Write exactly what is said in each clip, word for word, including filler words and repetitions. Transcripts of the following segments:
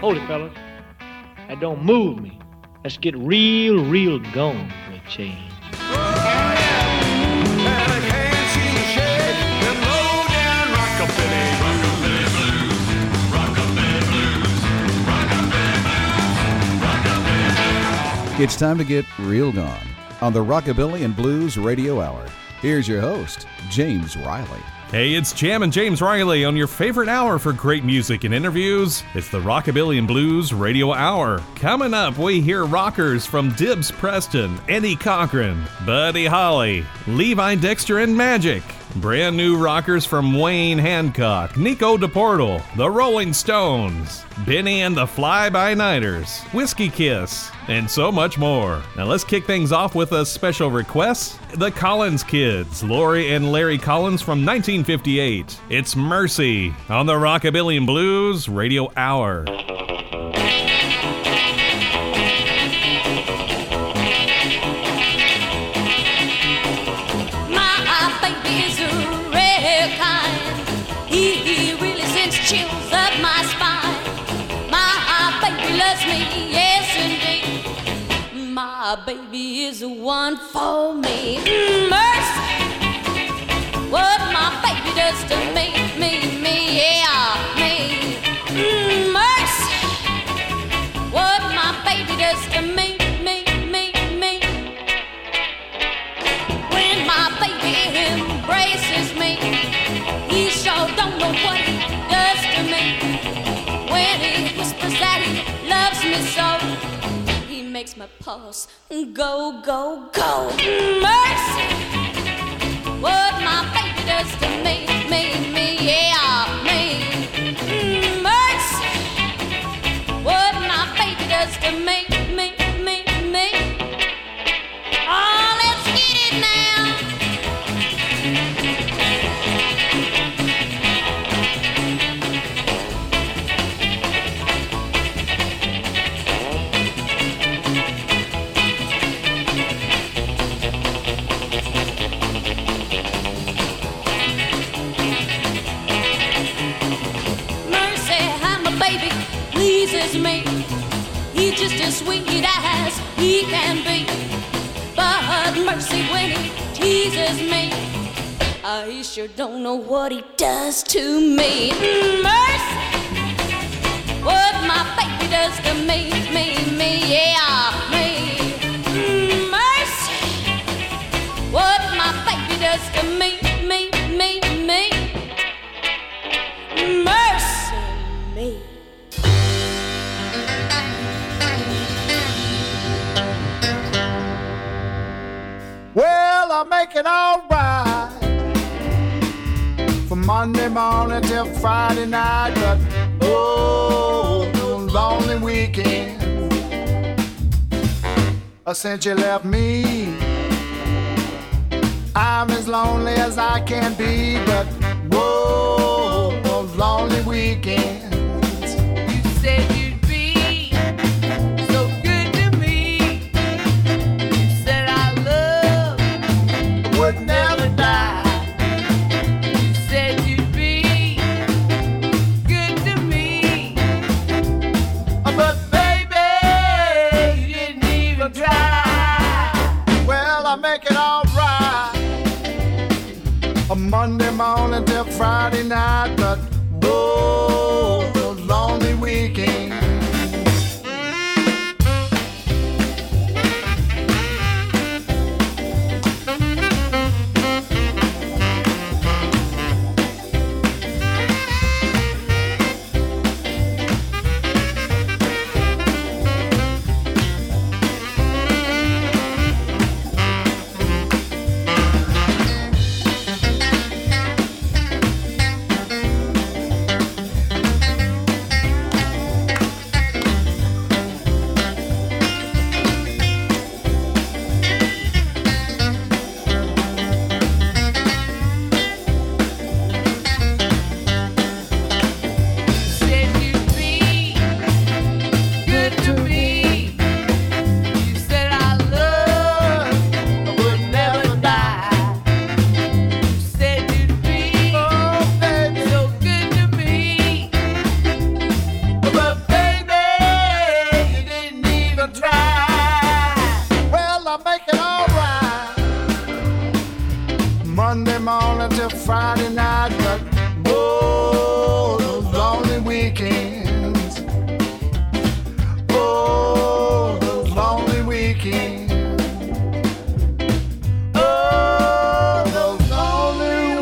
Hold it, fellas. That don't move me. Let's get real, real gone for a change. It's time to get real gone on the Rockabilly and Blues Radio Hour. Here's your host, James Riley. Hey, it's Jam and James Riley on your favorite hour for great music and interviews. It's the Rockabilly and Blues Radio Hour. Coming up, we hear rockers from Dibs Preston, Eddie Cochran, Buddy Holly, Levi Dexter and Magic. Brand new rockers from Wayne Hancock, Nico DePortal, The Rolling Stones, Benny and the Fly-By-Nighters, Whiskey Kiss, and so much more. Now let's kick things off with a special request. The Collins Kids, Lori and Larry Collins from nineteen fifty-eight. It's Mercy on the Rockabilly and Blues Radio Hour. Chills up my spine. My baby loves me, yes indeed. My baby is the one for me. Mercy, what my baby does to me, me, me, yeah, me. Mercy, what my baby does to me, me, me, me. When my baby embraces me, he sure don't know what he does to me. When he whispers that he loves me so, he makes my pulse go, go, go. Mercy, what my baby does to me, me, me, yeah, me. Mercy, what my baby does to me, me, me, me. Oh, let's get it now. Me. He's just as sweet as he can be. But mercy, when he teases me, I sure don't know what he does to me. Mercy, what my baby does to me, me, me, yeah, me. Mercy, what my baby does to me, me, me, me. Mercy me. Well, I make it all right from Monday morning till Friday night, but oh, those lonely weekends since you left me, I'm as lonely as I can be, but whoa, those lonely weekends. You said you'd be so good to me. You said our love would never die. You said you'd be good to me. But baby, you didn't even try. Well, I make it all right a Monday morning till Friday night, but whoa, those lonely weekends. Monday morning till Friday night, but oh, those lonely weekends. Oh, those lonely weekends. Oh, those lonely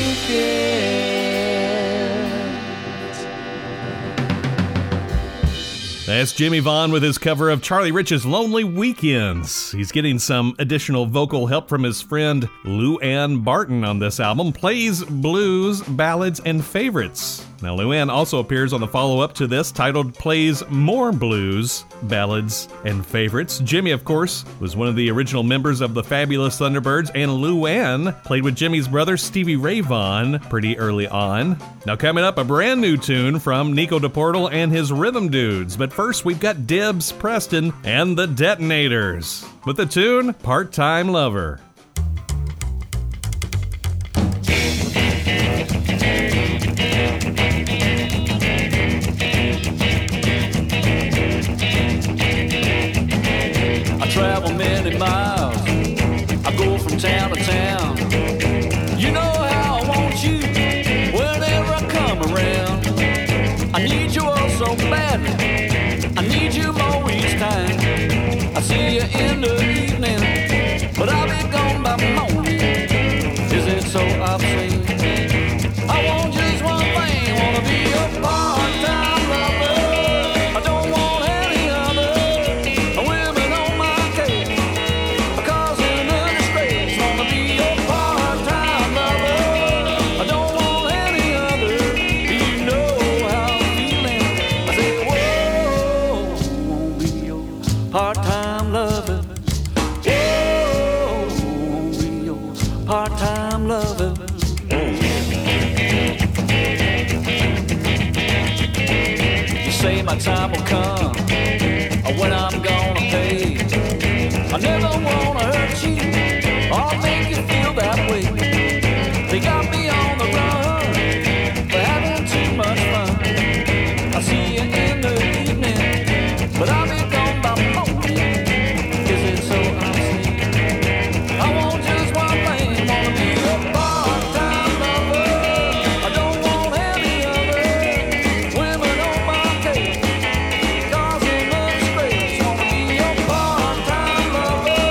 weekends. That's Jimmy Vaughn with his cover of Charlie Rich's Lonely Weekends. He's getting some additional vocal help from his friend Lou Ann Barton on this album. Plays blues, ballads, and favorites. Now, Lou Ann also appears on the follow-up to this titled Plays More Blues, Ballads, and Favorites. Jimmy, of course, was one of the original members of the Fabulous Thunderbirds, and Lou Ann played with Jimmy's brother Stevie Ray Vaughan pretty early on. Now, coming up, a brand new tune from Nico DePortal and his Rhythm Dudes. But first, we've got Dibs Preston and the Detonators with the tune Part-Time Lover. Travel many miles, I go from town to town. You know how I want you whenever I come around. I need you all so badly, I need you more each time. I see you in the evening, but I'll be gone by morning. Is it so obscene? I want just one thing, wanna be a part-time lover. I don't want any other women on my causing a disgrace. Wanna be a part-time lover. I don't want any other. You know how I'm feeling. I say, whoa, won't be your part-time lover. Whoa, won't be your part-time lover. You say my time will come when I'm gonna pay. I never wanna hurt you or make you feel that way. They got me on the run for having too much fun. I see you in the evening, but I'll be gone by morning. Is it so obscene? I want just one thing, wanna be a part-time lover. I don't want any other women on my case, causing a disgrace. Wanna be a part-time lover.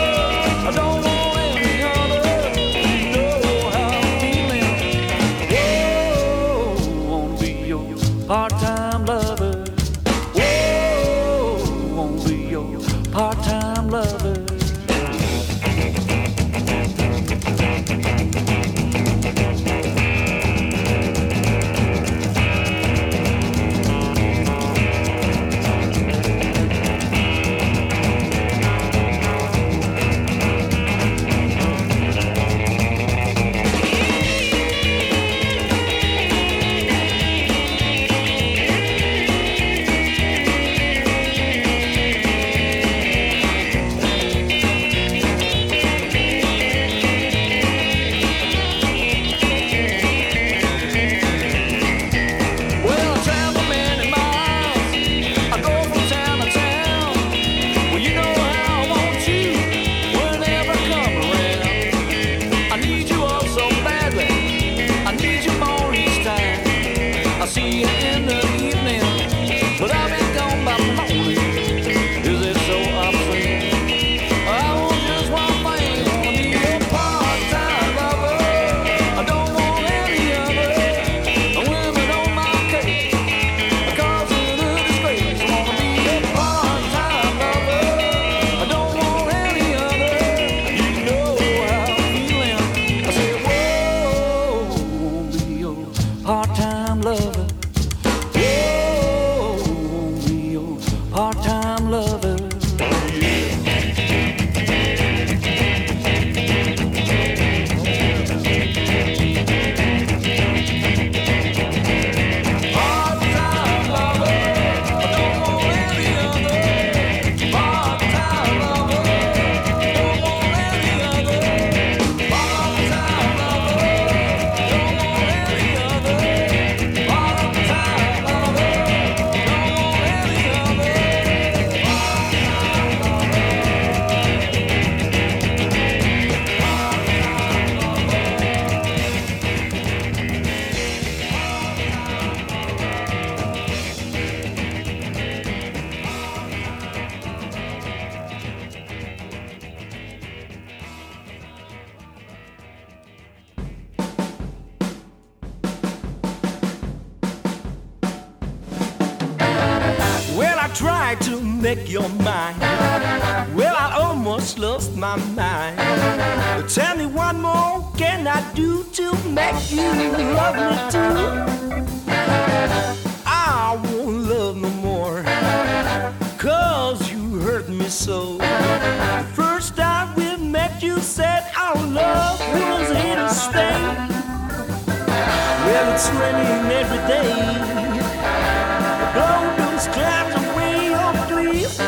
tried to make your mind. Well, I almost lost my mind. But tell me what more can I do to make you love me too? I won't love no more, 'cause you hurt me so. The first time we met you said our love was here to stay. Well, it's raining every day. Blow those clouds away, oh please.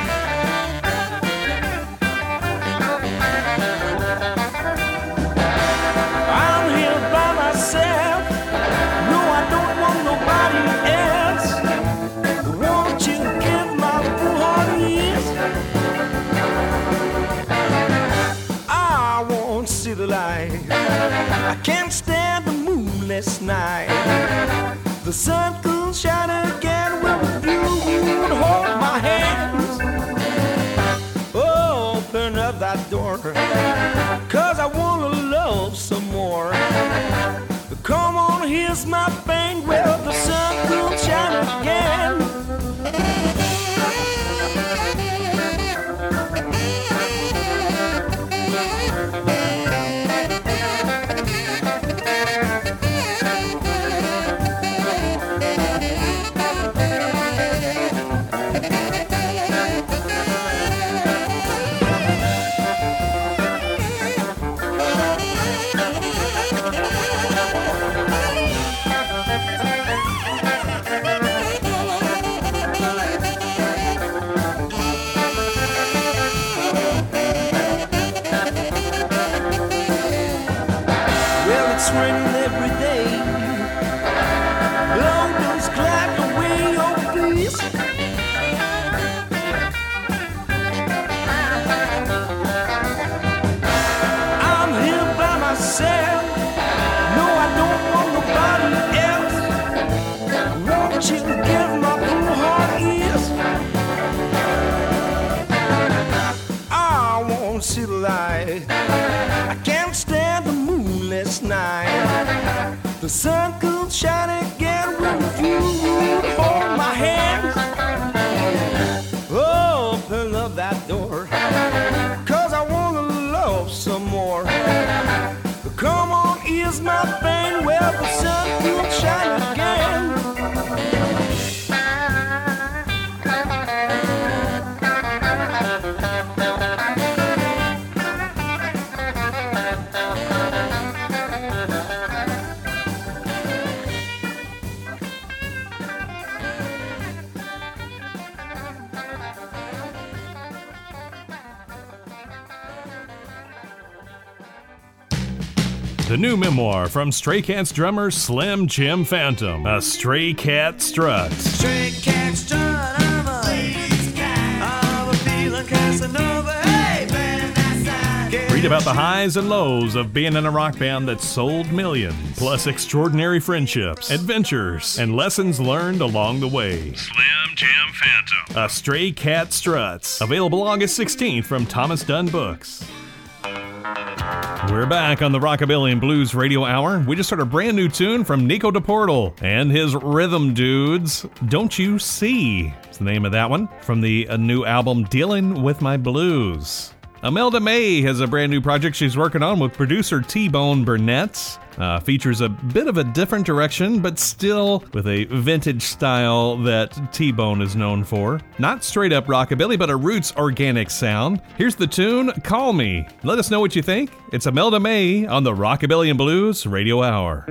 I'm here by myself. No, I don't want nobody else. Won't you give my poor heart ease? I won't see the light. I can't stand the moonless night. The sun could shine again when you would hold my hands. Oh, open up that door, 'cause I wanna love some more. Come on, here's my pain. Well, the sun could shine again. It's raining every day. Blow those clouds away, oh please. I'm here by myself. No, I don't want nobody else. Won't you give my poor heart ease? I won't see the light. I can't stand the moonless night. The sun could shine again if you would hold my hand. Open up that door, 'cause I wanna love some more. Come on, ease my pain. Well, the sun could shine again. The new memoir from Stray Cats drummer Slim Jim Phantom, A Stray Cat Struts. Stray cat strut, I'm a ladies cat. I'm a feeling Casanova. Hey, man, that's Read about the highs and lows of being in a rock band that sold millions, plus extraordinary friendships, adventures, and lessons learned along the way. Slim Jim Phantom, A Stray Cat Struts. Available August sixteenth from Thomas Dunn Books. We're back on the Rockabilly and Blues Radio Hour. We just heard a brand new tune from Nico DePortal and his Rhythm Dudes. Don't You See? It's the name of that one from the uh, new album Dealing with My Blues. Imelda May has a brand new project she's working on with producer T-Bone Burnett. Uh, features a bit of a different direction, but still with a vintage style that T-Bone is known for. Not straight up rockabilly, but a roots organic sound. Here's the tune, Call Me. Let us know what you think. It's Imelda May on the Rockabilly and Blues Radio Hour.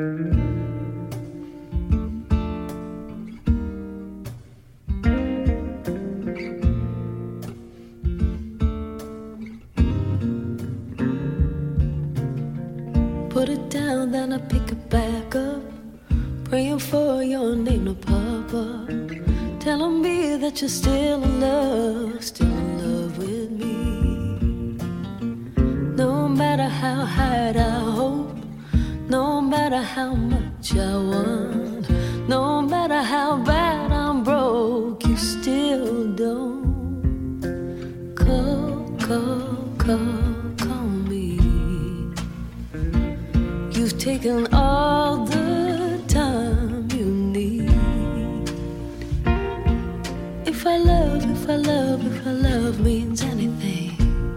Put it down, then I pick it back up. Praying for your name to pop up. Telling me that you're still in love, still in love with me. No matter how hard I hope, no matter how much I want, no matter how bad I'm broke, you still don't call, call, call. You've taken all the time you need. If I I love, if I love means anything,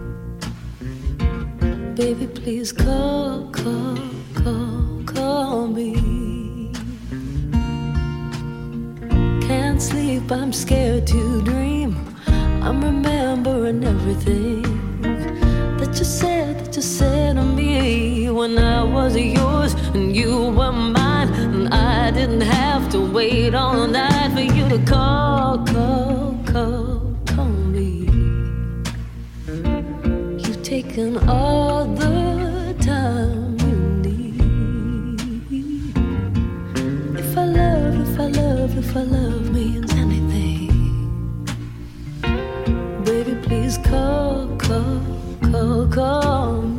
baby, please call, call, call, call me. Can't sleep, I'm scared to dream. I'm remembering everything that you said, that you said to me when I was yours and you were mine, and I didn't have to wait all night for you to call, call, call, call me. You've taken all the time you need. If I love, if I love, if I love means anything, baby, please call, call, call, call me.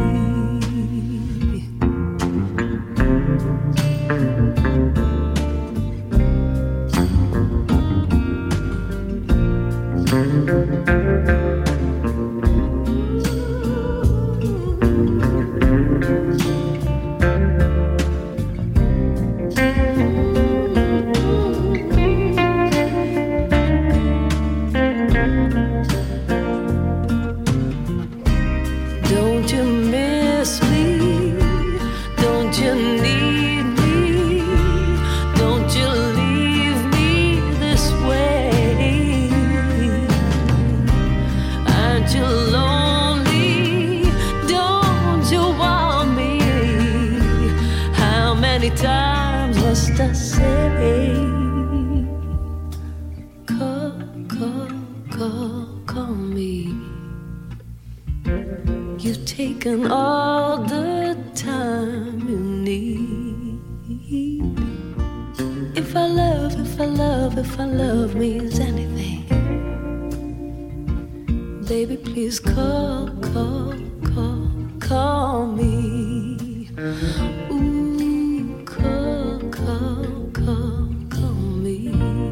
Don't you miss me? Don't you need me? Don't you leave me this way? Aren't you lonely? Don't you want me? How many times must I say? Call, call, call, call me. You've taken all the time you need. If I love, if I love, if I love means anything, baby, please call, call, call, call me. Ooh, call, call, call, call me.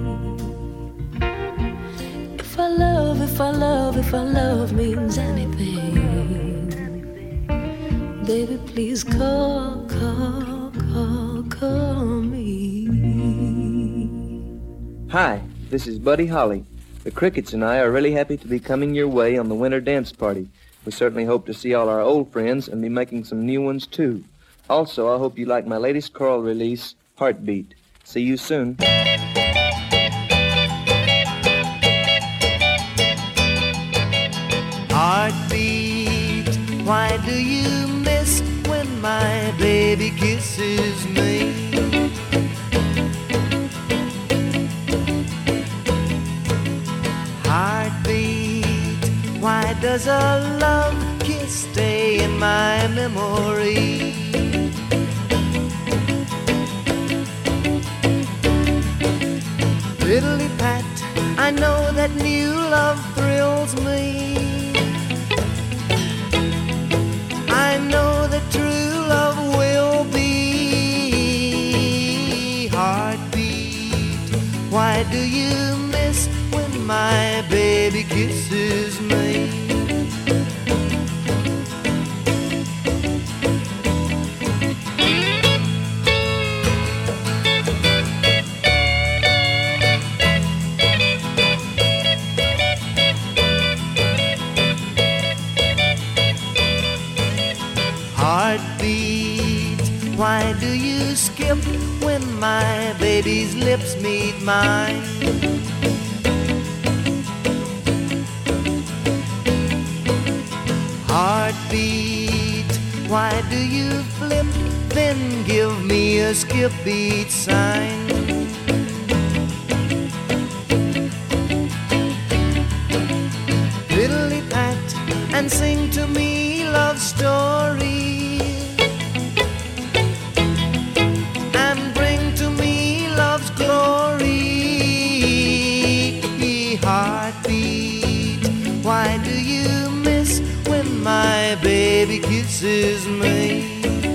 If I love, if I love, if I love means anything, baby, please call, call, call, call me. Hi, this is Buddy Holly. The Crickets and I are really happy to be coming your way on the winter dance party. We certainly hope to see all our old friends and be making some new ones too. Also, I hope you like my latest choral release, Heartbeat. See you soon. Heartbeat, why do you miss when my baby kisses me? Heartbeat, why does a love kiss stay in my memory? Fiddly pat, I know that new love thrills me. I know that true love will be. Heartbeat, why do you miss when my baby kisses me? Heartbeat, why do you skip when my baby's lips meet mine? Heartbeat, why do you flip, then give me a skip beat sign? Fiddly pat and sing to me love stories. Heartbeat, why do you miss when my baby kisses me?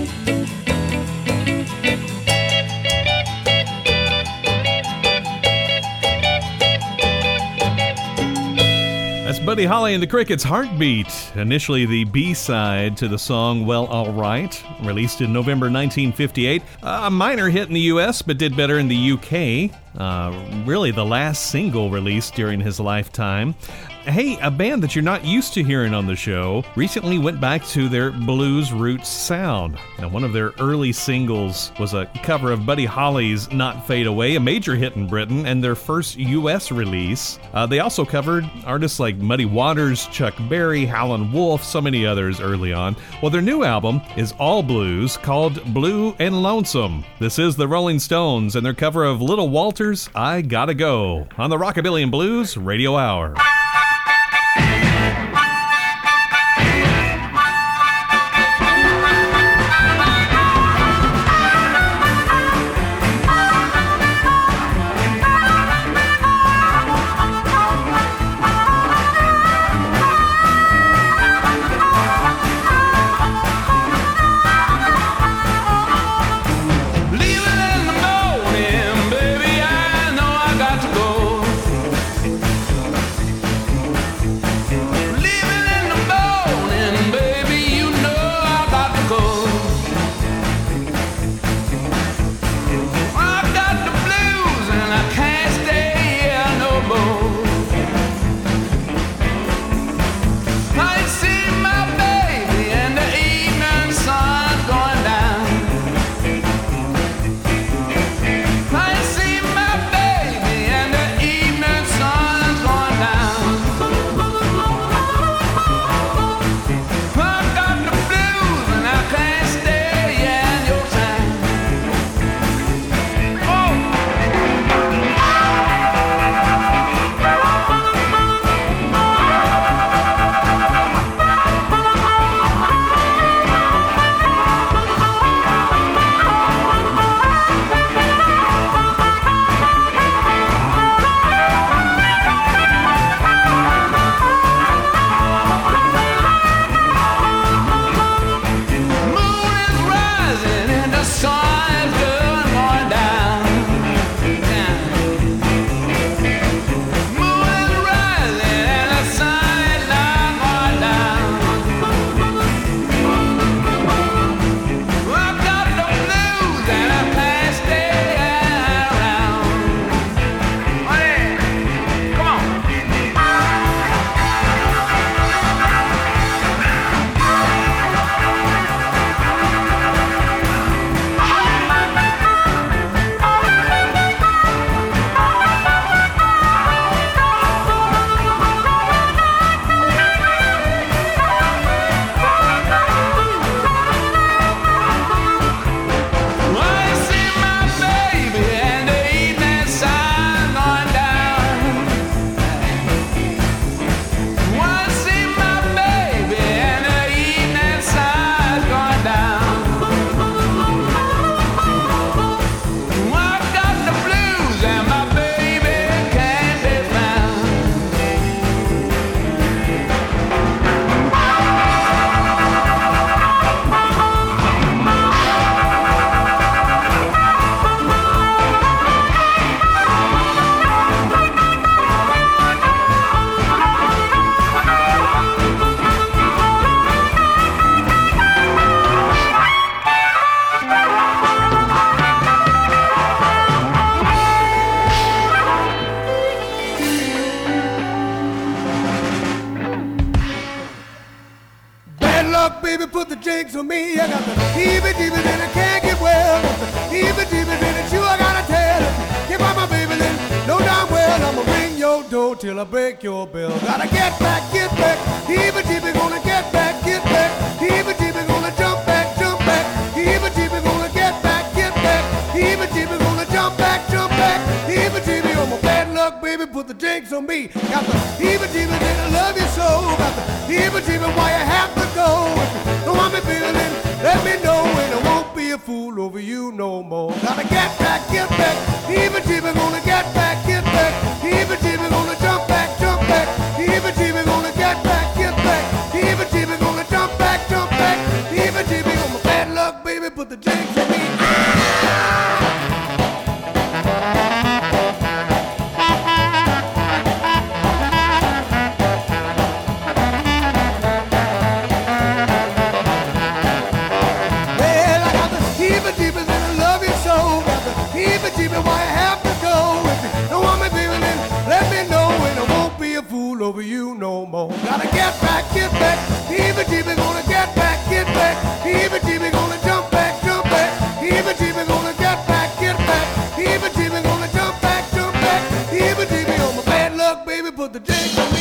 That's Buddy Holly and the Crickets' Heartbeat, initially the B-side to the song Well Alright, released in November nineteen fifty-eight. A minor hit in the U S, but did better in the U K. uh, really the last single released during his lifetime. Hey, a band that you're not used to hearing on the show recently went back to their blues roots sound. Now, one of their early singles was a cover of Buddy Holly's Not Fade Away, a major hit in Britain and their first U S release. Uh, they also covered artists like Muddy Waters, Chuck Berry, Howlin' Wolf, so many others early on. Well, their new album is all blues, called Blue and Lonesome. This is the Rolling Stones and their cover of Little Walter's I Gotta Go on the Rockabilly and Blues Radio Hour. put the jinx on me. I got the heebie-jeebies and I can't get well. Got the heebie-jeebies and it's you I gotta tell. Give out my baby, then no damn well I'ma ring your door till I break your bell. Gotta get back, get back. Heebie-jeebies gonna get back, get back. Heebie-jeebies gonna jump back, jump back. Heebie-jeebies gonna get back, get back. Heebie-jeebies gonna jump back, jump back. Heebie-jeebies, oh my bad luck, baby, put the jinx on me. Got the heebie-jeebies and I love you so. Got the heebie-jeebies, why you have to go? If you don't want me feeling, let me know, and I won't be a fool over you no more. Gotta get back, get back. Heebie-jeebies gonna get back, get back. Heebie-jeebies gonna jump back, jump back. Heebie-jeebies gonna get back, get back. Heebie-jeebies gonna jump back, jump back. Heebie-jeebies, oh my bad luck, baby, put the jinx on me. Heebie-jeebies, why I have to go? get back, get back. Heebie-jeebie gonna get back, get back. Heebie-jeebie gonna jump back, jump back. Heebie-jeebie gonna get back, get back. Heebie-jeebie gonna jump back, jump back. Heebie-jeebie on my bad luck, baby, put the jinx on me.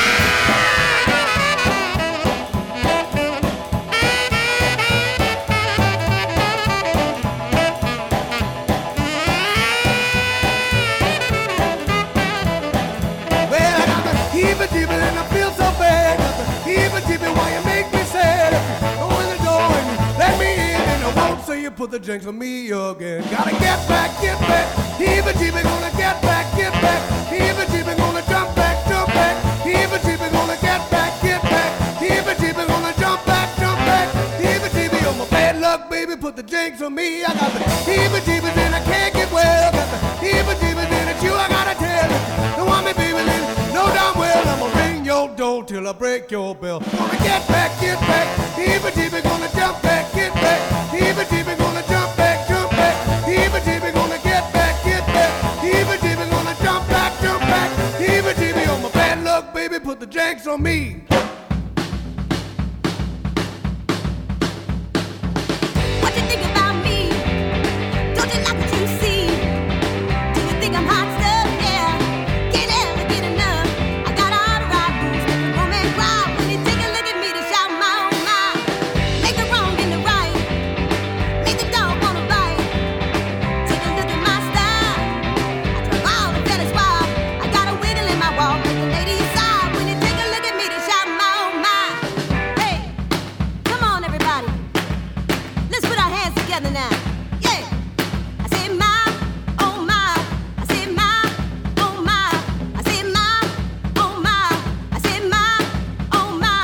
Well, I got the heebie-jeebie and I feel so bad. Got the heebie-jeebie, why you make me sad? Go in the door and let me in, and I won't say you put the jinx on me again. Gotta get back, get back. Heebie-jeebie gonna get back, get back. Heebie-jeebie gonna jump back, jump back. Heebie-jeebie gonna get back, get back. Heebie-jeebie gonna jump back, jump back. Heebie-jeebie on my bad luck, baby, put the jinx on me. I got the heebie-jeebies and I can't get well. Got the heebie-jeebies and it's you I gotta tell. Don't want me, baby, then no damn well I'ma ring your door till I break your bell. Gonna get back, get back. Heebie-jeebie gonna jump back, get back. Heebie-jeebie gonna jump back, jump back. Heebie-jeebie gonna get back, get back. Heebie-jeebie gonna jump back, jump back. Heebie-jeebie on my bad luck, baby, put the jinx on me. What you think about me? Don't you like what you see? Do you think I'm hot stuff? Yeah, can't ever get enough. I got all the right moves, make a woman cry when you take a look at me to shout my oh my. Make the wrong and the right, make the dog wanna bite. Take a look at my style, I drive all the fellas wild. I got a wiggle in my walk, make the ladies sigh when you take a look at me to shout my oh my. Hey, come on everybody. Let's put our hands together now. Yeah. I say my, oh my. I say my, oh my. I say my, oh my. I say my, oh my.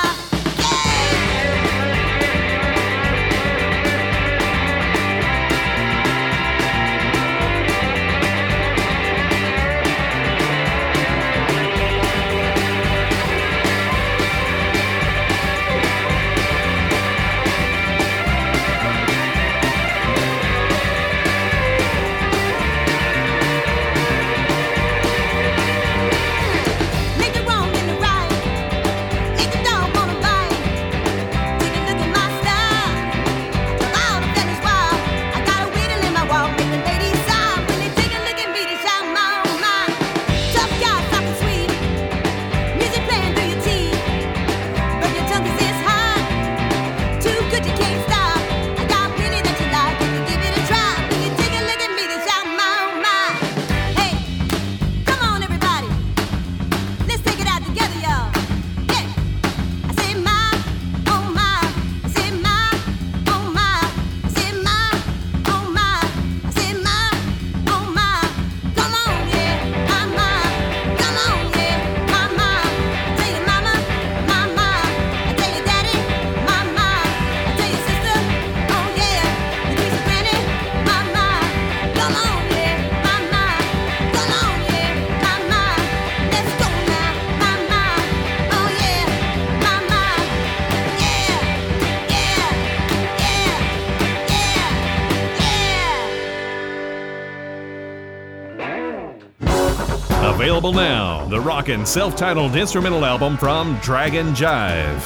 Make the wrong and the right, make the dog wanna bite. Take a look at my style, I drive all the fellas wild. I got a wiggle in my walk, make the ladies sigh when they take a look at me to shout my oh my. Tough guy, soft and sweet, music playing through your teeth. But your tongue is this hot, too good you can't stop. I got plenty that you like, if you give it a try. When you take a look at me to shout my oh my. Hey, come on everybody, let's take it out together, y'all. Yeah, I say my, oh my. I say my, oh my. I say my, oh my. I say my, oh my. Come on, yeah, my my. Come on, yeah, my my. I tell your mama, my my. I tell your daddy, my my. I tell your sister, oh yeah. You do your granny, my my. Come on, yeah, my my. Come on, yeah, my my. Let's go now, my my. Oh yeah, my my. Yeah, yeah, yeah, yeah, yeah. Available now, the rockin' self-titled instrumental album from Dragon Jive.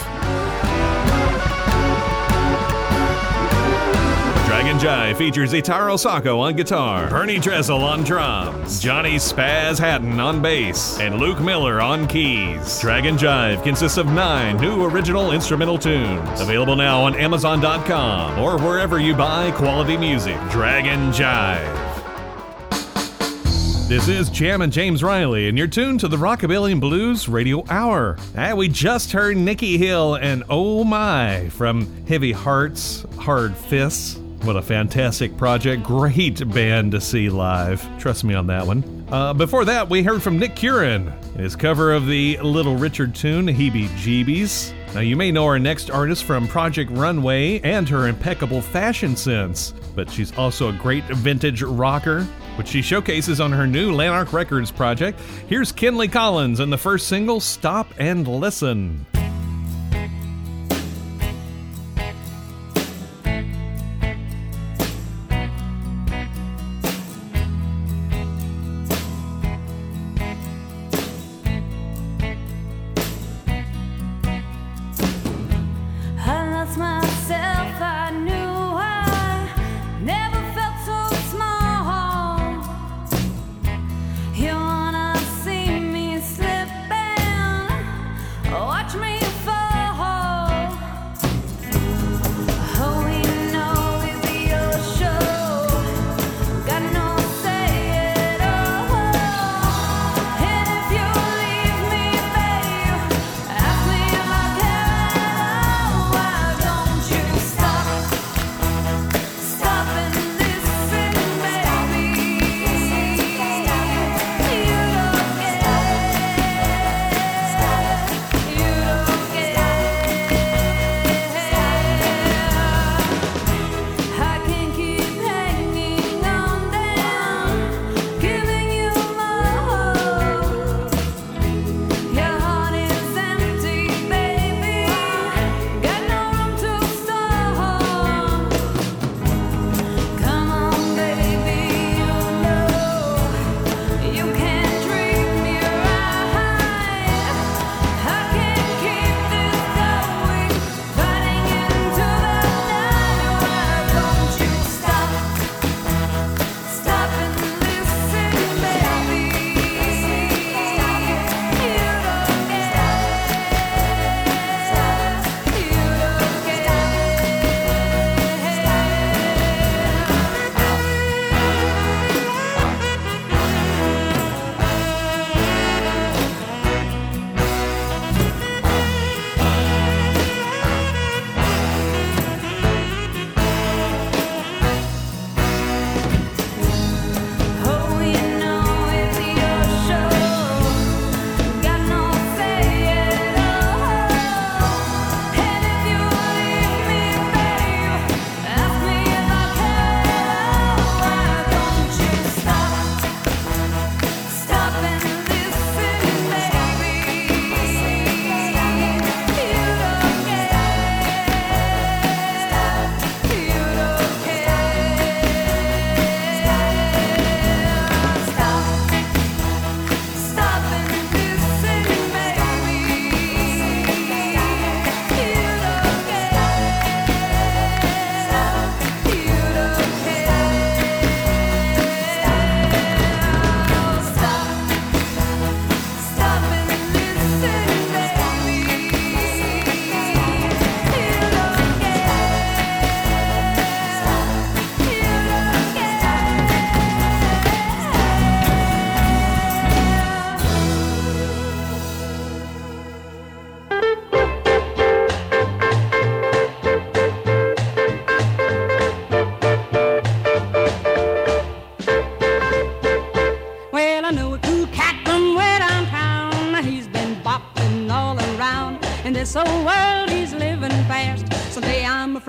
Dragon Jive features Itaro Sako on guitar, Bernie Dressel on drums, Johnny Spaz Hatton on bass, and Luke Miller on keys. Dragon Jive consists of nine new original instrumental tunes. Available now on Amazon dot com or wherever you buy quality music. Dragon Jive. This is Jammin' James Riley, and you're tuned to the Rockabilly and Blues Radio Hour. And we just heard Nikki Hill and Oh My from Heavy Hearts, Hard Fists. What a fantastic project. Great band to see live. Trust me on that one. Uh, before that, we heard from Nick Curran, his cover of the Little Richard tune, Heebie Jeebies. Now, you may know our next artist from Project Runway and her impeccable fashion sense, but she's also a great vintage rocker, which she showcases on her new Lanark Records project. Here's Kenley Collins and the first single, Stop and Listen.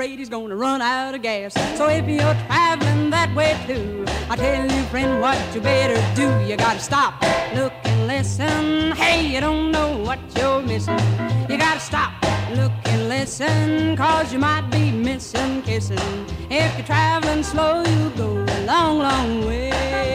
afraid he's gonna run out of gas. So if you're traveling that way too, I tell you, friend, what you better do. You gotta stop, look and listen. Hey, you don't know what you're missing. You gotta stop, look and listen, cause you might be missing kissing. If you're traveling slow, you'll go a long, long way.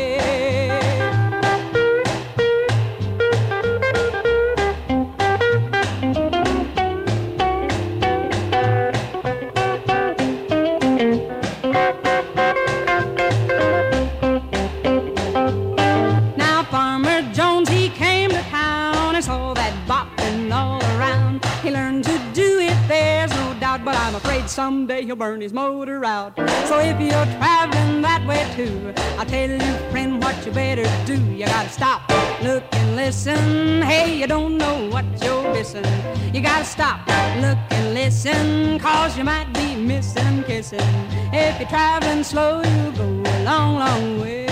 Now Farmer Jones, he came to town and saw that bopping all around. He learned to do it, there's no doubt, but I'm afraid someday he'll burn his motor out. So if you're traveling that way too, I tell you, friend, what you better do. You gotta stop, look and listen. Hey, you don't know what you're missing. You gotta stop, look and listen, cause you might be missing kissing. If you're traveling slow, you'll go a long, long way.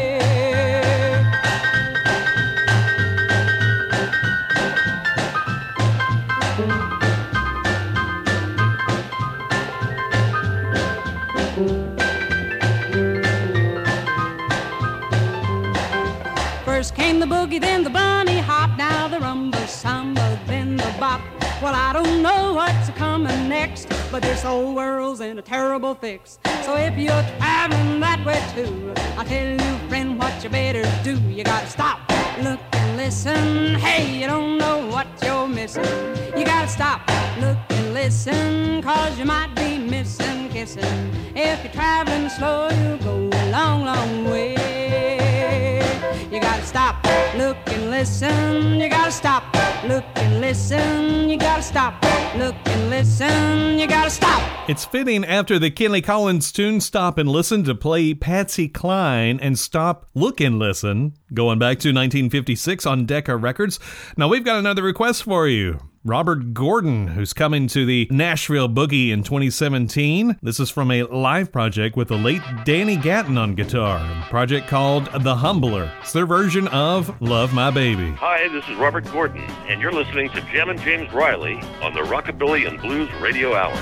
First came the boogie, then the bunny hop, now the rumba samba, then the bop. Well, I don't know what's coming next, but this whole world's in a terrible fix. So if you're traveling that way too, I tell you, friend, what you better do. You gotta stop, look and listen. Hey, you don't know what you're missing. You gotta stop, look and listen, cause you might be missing kissing. If you're traveling slow, you'll go a long, long way. You gotta stop, look and listen. You gotta stop, look and listen. You gotta stop, look and listen. You gotta stop. It's fitting after the Kenley Collins tune Stop and Listen to play Patsy Cline and Stop, Look and Listen, going back to nineteen fifty-six on Decca Records. Now we've got another request for you. Robert Gordon, who's coming to the Nashville Boogie in twenty seventeen. This is from a live project with the late Danny Gatton on guitar, a project called The Humbler. It's their version of Love My Baby. Hi, this is Robert Gordon, and you're listening to Jim and James Riley on the Rockabilly and Blues Radio Hour.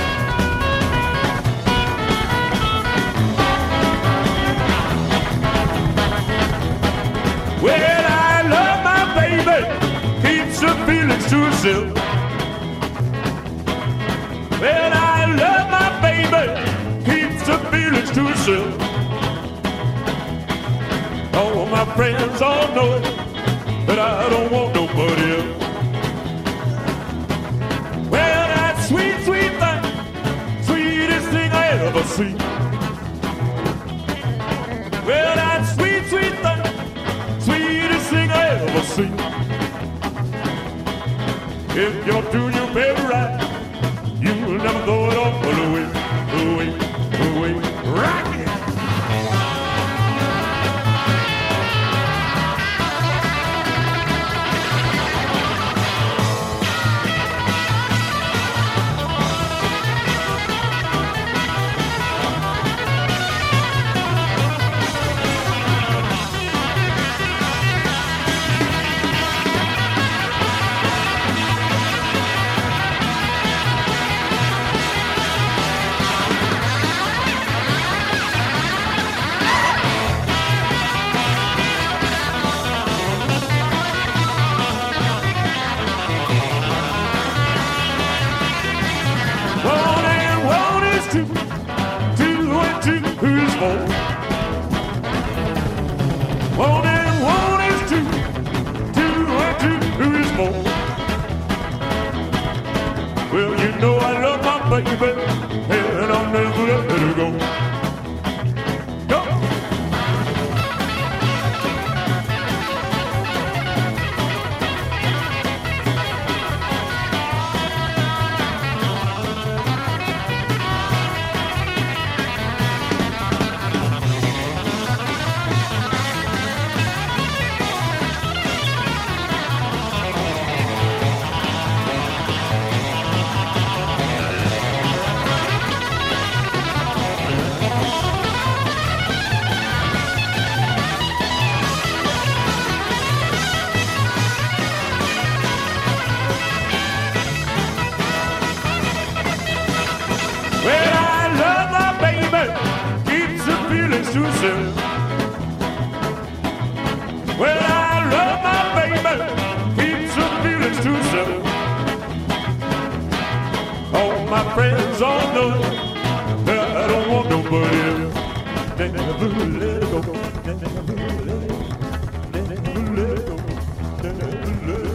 Well, I love my baby. Keeps her feelings to herself. Well, I love my baby. Keeps her feelings to herself. All my friends all know it, but I don't want nobody else. Well, that sweet, sweet thing, sweetest thing I ever see. Well, that sweet, sweet thing, sweetest thing I ever see. If you're doing your baby right, you'll never throw it off away, away, away. Rock it! One and one is two, two and two is four. Well, you know I love my baby, and I'll never let her go. Go! myself. Well, I love my baby, keeps her feelings to herself. All my friends all know that I don't want nobody else. Never let it go, never let it go, never let it go, never let it go.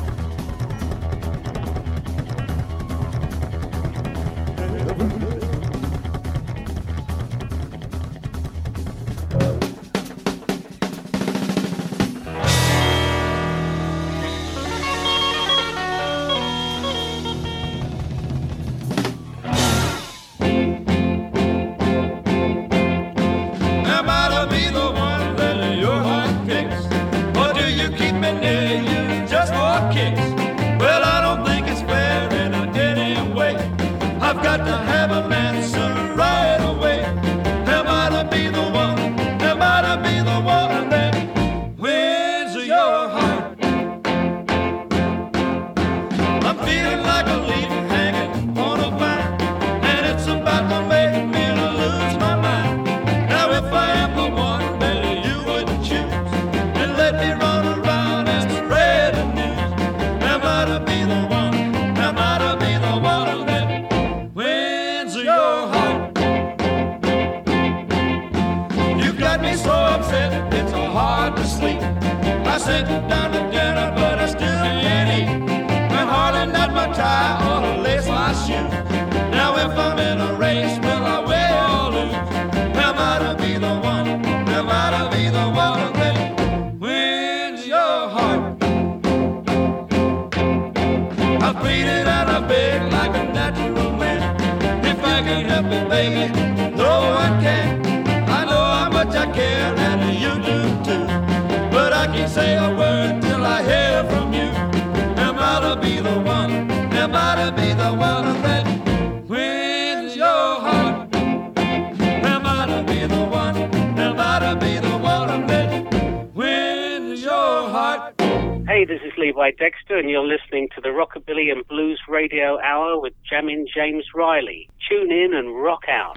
Hey, this is Levi Dexter, and you're listening to the Rockabilly and Blues Radio Hour with Jammin' James Riley. Tune in and rock out.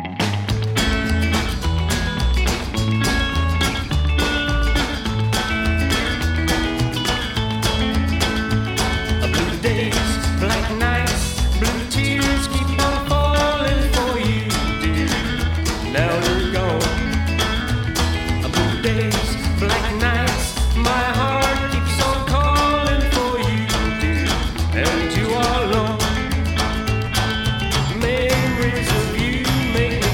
Blue days, black nights, blue tears keep on falling for you, dear. Now you're gone. Blue days, black nights, my heart keeps on calling for you, dear. And you are alone. Memories of you make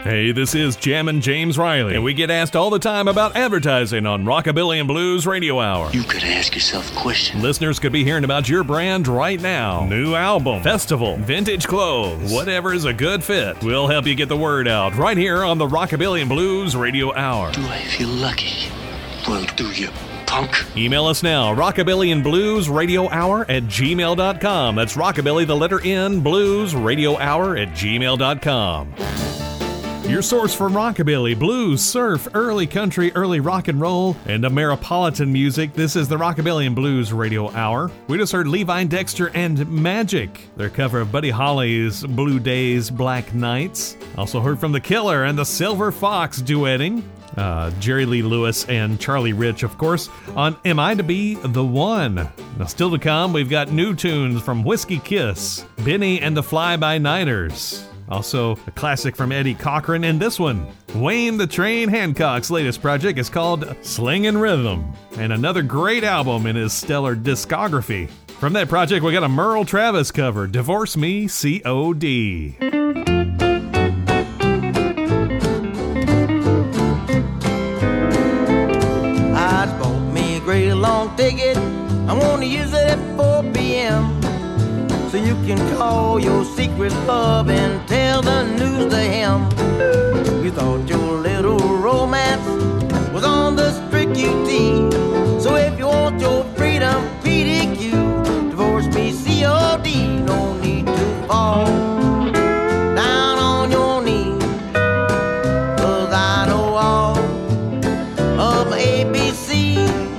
Hey, this is Jammin' James Riley, and we get asked all the time about advertising on Rockabilly and Blues Radio Hour. You could ask yourself a question. Listeners could be hearing about your brand right now. New album, festival, vintage clothes, whatever is a good fit. We'll help you get the word out right here on the Rockabilly and Blues Radio Hour. Do I feel lucky? Well, do you, punk? Email us now, Rockabilly and Blues Radio Hour at gmail dot com. That's Rockabilly, the letter N, Blues Radio Hour at gmail dot com. Your source for rockabilly, blues, surf, early country, early rock and roll, and Ameripolitan music. This is the Rockabilly and Blues Radio Hour. We just heard Levi Dexter and Magic, their cover of Buddy Holly's Blue Days, Black Nights. Also heard from The Killer and the Silver Fox duetting. Uh, Jerry Lee Lewis and Charlie Rich, of course, on Am I to Be the One? Now, still to come, we've got new tunes from Whiskey Kiss, Benny and the Fly-By-Nighters. Also, a classic from Eddie Cochran, and this one, Wayne the Train Hancock's latest project, is called Slingin' Rhythm, and another great album in his stellar discography. From that project, we got a Merle Travis cover, Divorce Me, C O D. I just bought me a great long ticket. I want to use it at four p.m. so you can call your secret love and tell the news to him. You thought your little romance was on the strict U T. So if you want your freedom, P D Q, divorce me, C O D. No need to fall down on your knees, 'cause I know all of my A B C.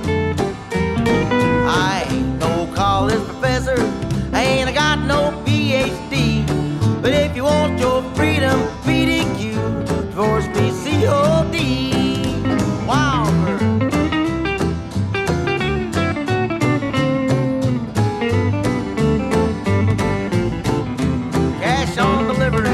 I ain't no college professor, I ain't got no P H D, but if you want your freedom, P D Q, divorce me, C O D. Wow. Cash on delivery.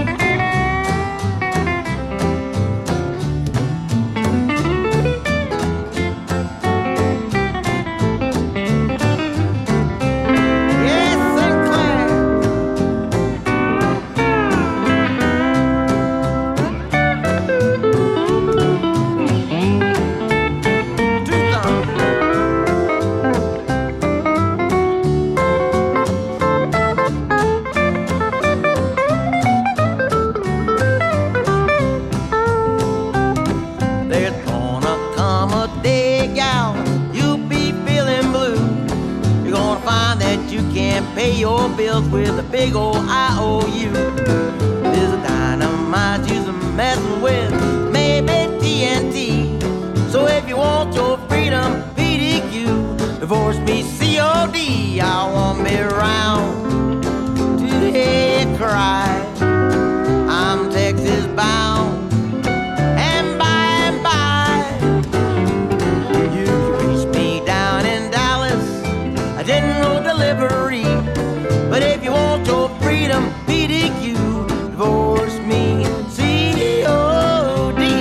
Pay your bills with a big old I O U. There's a dynamite you're messing with, maybe T N T. So if you want your freedom, P D Q, divorce me, C O D. I won't be around to hear you cry. I'm Texas bound, and by and by you can reach me down in Dallas. I didn't know delivery. But if you want your freedom, P D Q, divorce me, C O D.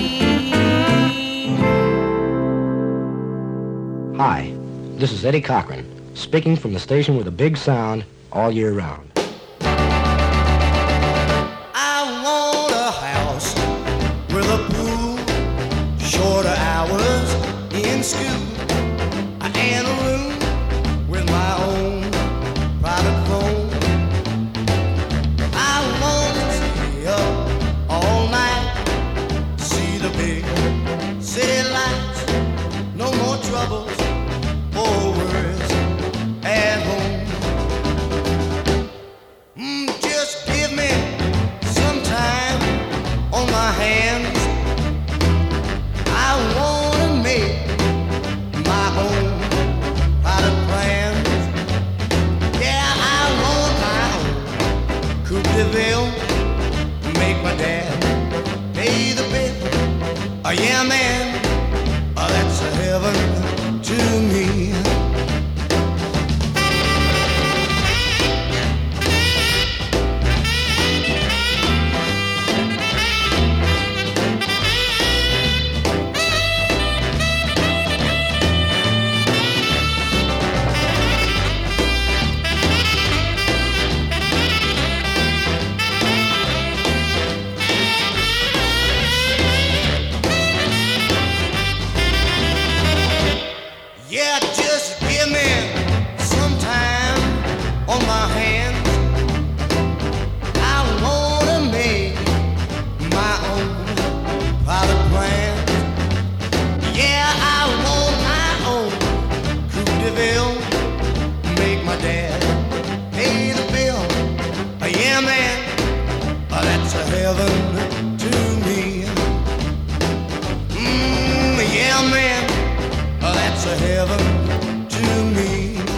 Hi, this is Eddie Cochran, speaking from the station with a big sound all year round. I want a house with a pool, shorter hours in school, and a room with my own private phone. I want to stay up all night, see the big city lights, no more troubles or worries at home. Mm, just give me some time on my hands. I want to make Yeah, man, sometime on my hands, I wanna make my own private plans. Yeah, I want my own Coupe de Ville, make my dad pay the bill. Yeah, man, that's a heaven to me. Mm, yeah, man, that's a heaven to me.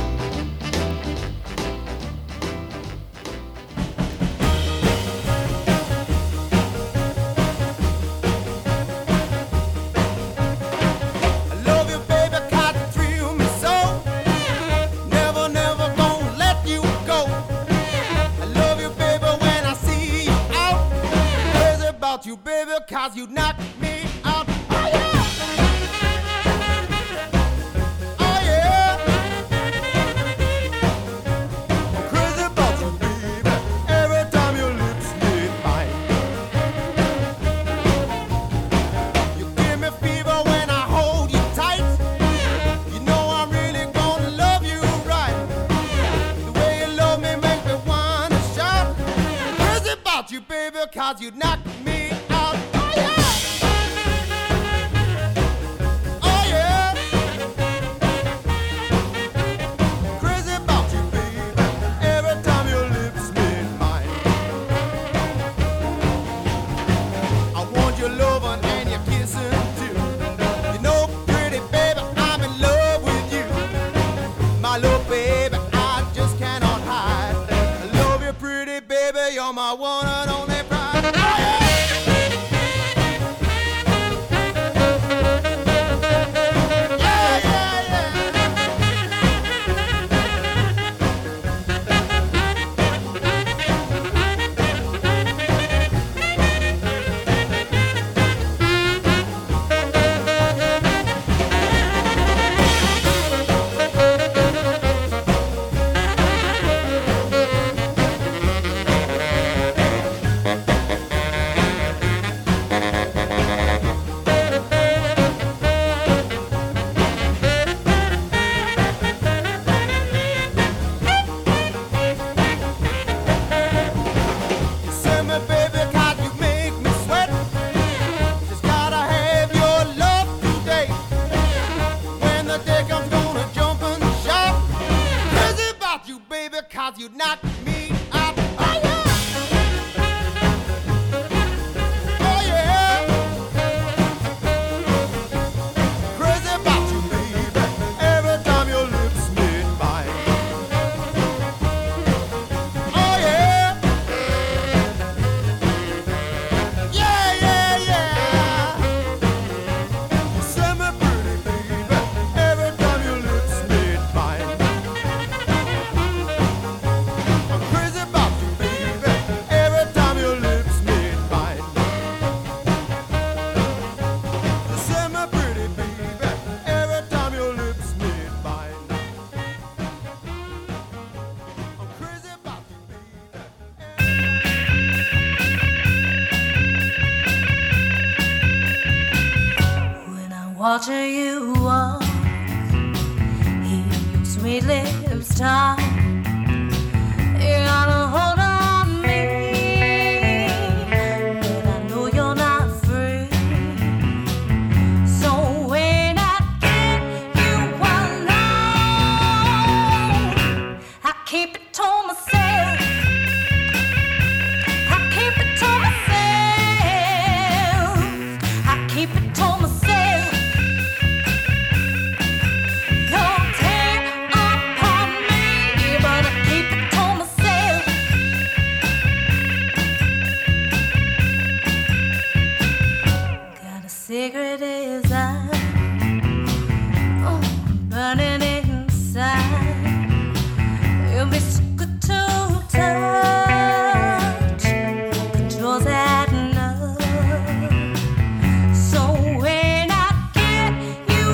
I love you, baby, 'cause you thrill me so. Never, never gonna let you go. I love you, baby, when I see you out. Crazy about you, baby, 'cause you knock me out. Oh, yeah! Oh, yeah! I'm crazy about you, baby, every time your lips meet mine. You give me fever when I hold you tight. You know I'm really gonna love you right. The way you love me makes me wanna shout. Crazy about you, baby, 'cause you knock me out. Oh, yeah! Oh, yeah! Crazy about you, baby, every time your lips meet mine. I want your loving and your kissing too. You know, pretty baby, I'm in love with you. My little baby, I just cannot hide. I love you, pretty baby, you're my one and only pride. Oh, yeah! Yeah, yeah, yeah. Send me, baby, 'cause you make me sweat. Just gotta have your love today. When the day comes, gonna jump and shout. Crazy about you, baby, 'cause you knock me out. Oh, yeah! Oh, yeah! Crazy about you, baby, every time your lips meet mine. Oh, yeah! Yeah, yeah, yeah. Send me pretty, baby, every time your lips meet mine. I'm crazy about you, baby, every time your lips meet mine. Send me pretty, baby, every time your lips meet mine. I'm crazy about you, baby. When I'm watching you walk, hear your sweet lips talk. You gotta hold on me, but I know you're not free. So when I get you alone, I keep it to myself. I keep it to myself. I keep it to myself. You'll tear apart me, but I keep it to myself. Got a secret desire, oh, burning inside. You'll be so good to touch, controls that love. So when I get you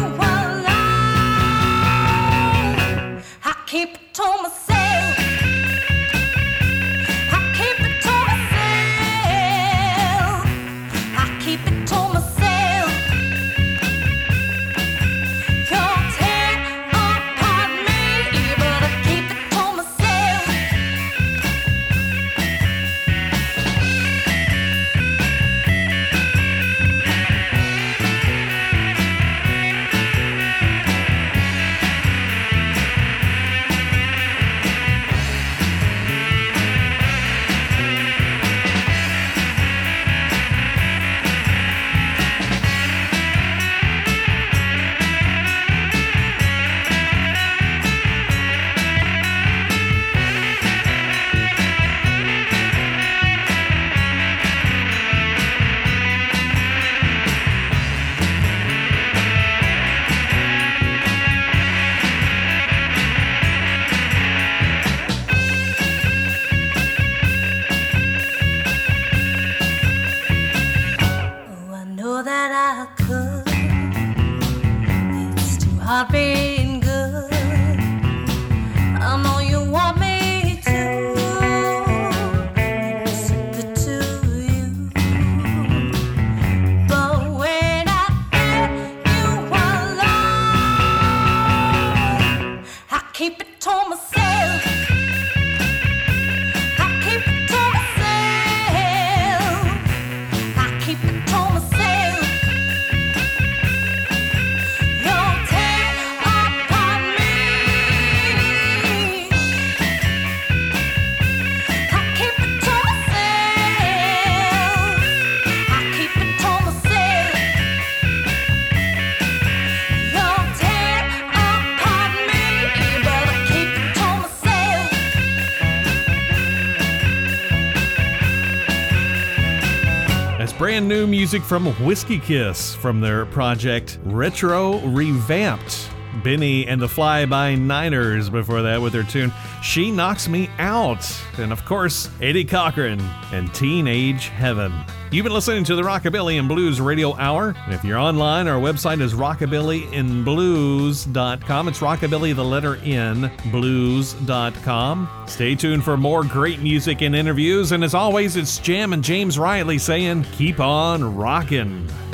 alone, I keep it to myself. I keep it to myself. I keep it to myself. You'll tear apart me. keep it to myself. I keep it to myself. I keep it to myself. Don't tear apart me. I keep it to myself. I keep it to myself. Don't tear apart me, but I keep it to myself. That's brand new music from Whiskey Kiss from their project Retro Revamped. Benny and the Fly-By-Niners before that with their tune She Knocks Me Out. And of course, Eddie Cochran and Teenage Heaven. You've been listening to the Rockabilly and Blues Radio Hour. And if you're online, our website is rockabilly in blues dot com. It's rockabilly, the letter N, blues dot com. Stay tuned for more great music and interviews. And as always, it's Jam and James Riley saying, keep on rockin'.